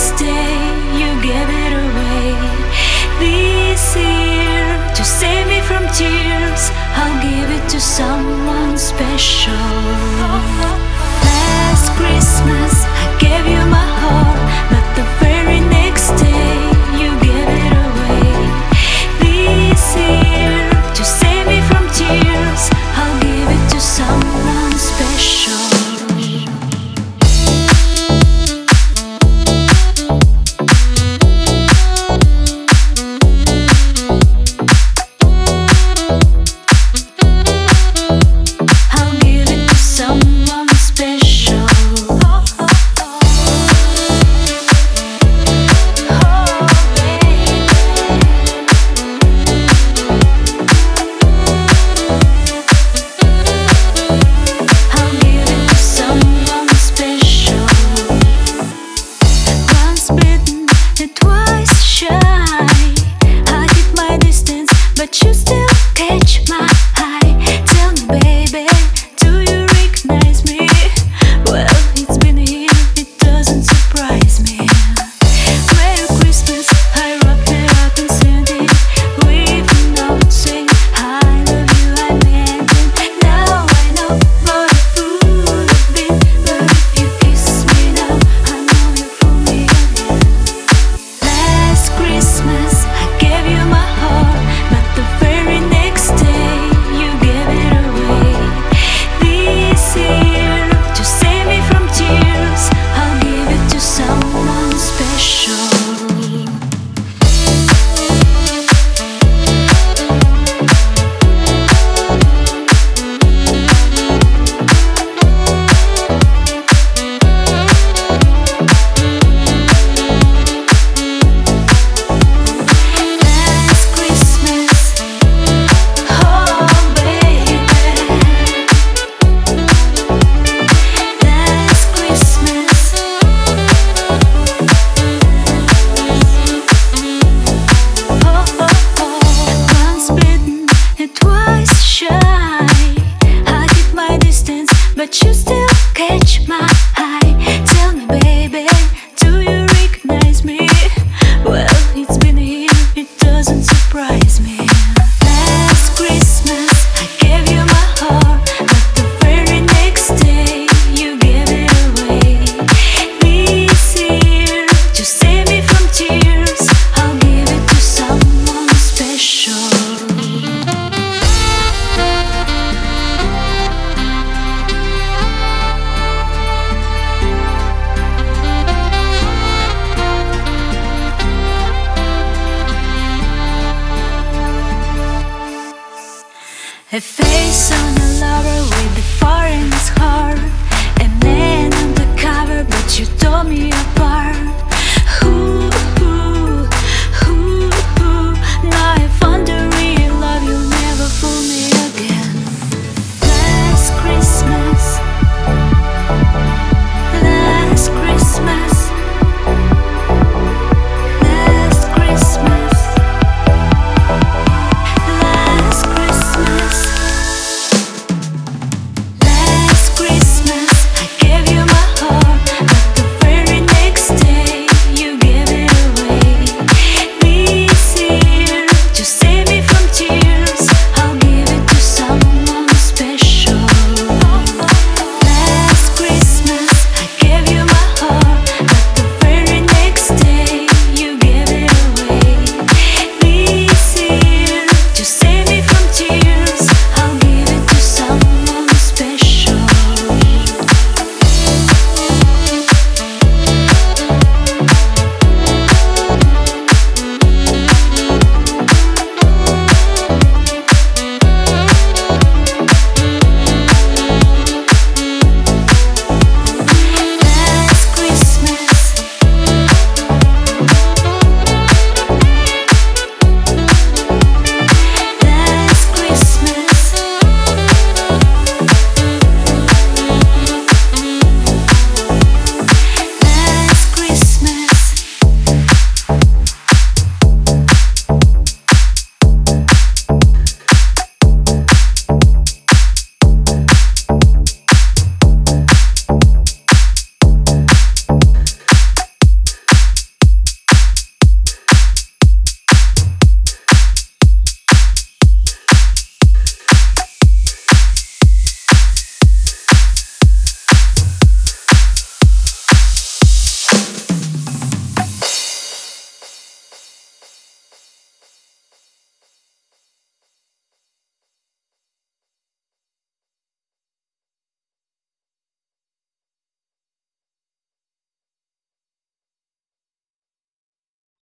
next day you gave it away. This year, to save me from tears, I'll give it to someone special. Last Christmas I gave you my heart, but the very next day you gave it away. This year, to save me from tears, I'll give it to someone special. But you still catch my eye. Tell me, baby, do you recognize me? Well, it's been a year, it doesn't surprise me. Merry Christmas, I wrapped it up and sent it. We've been out saying I love you, I meant it. Now I know what a fool I've been, but if you kiss me now, I know you'll fool me again. Last Christmas I gave you my heart, but the very next day you gave it away. This year, to save me from tears, I'll give it to someone special. Last Christmas, oh baby. Last Christmas, once bitten and twice shy. I keep my distance, but you still catch my eye. Tell me, baby, do you recognize me? Well, it's been a year, it doesn't surprise me. Last Christmas I gave you my heart, but the very next day you gave it away. This year, to save me from tears, I'll give it to someone special. A face on